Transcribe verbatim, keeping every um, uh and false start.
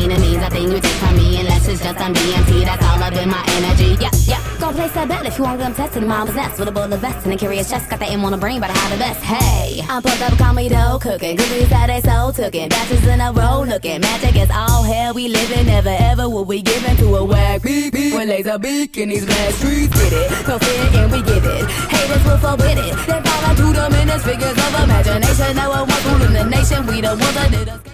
mean, it means I think you take from me unless it's just on B M T. That's all up in my energy. Yeah, yeah. Gon' place that bet if you want them testing mom's nest with a bullet vest and a curious chest. Got the aim on the brain, but I have the best. Hey, I'm pulled up, call me dough cooking. Cookies that they so tookin'. Batches in a row looking. Magic is all hell we living. Never ever will we give in to a whack beep beep. When laser beak in these black streets, get it. No fear and we give it. Haters will forbid it. They fall into the minutes, figures of imagination. Now I want ruling the nation. We the ones that did us.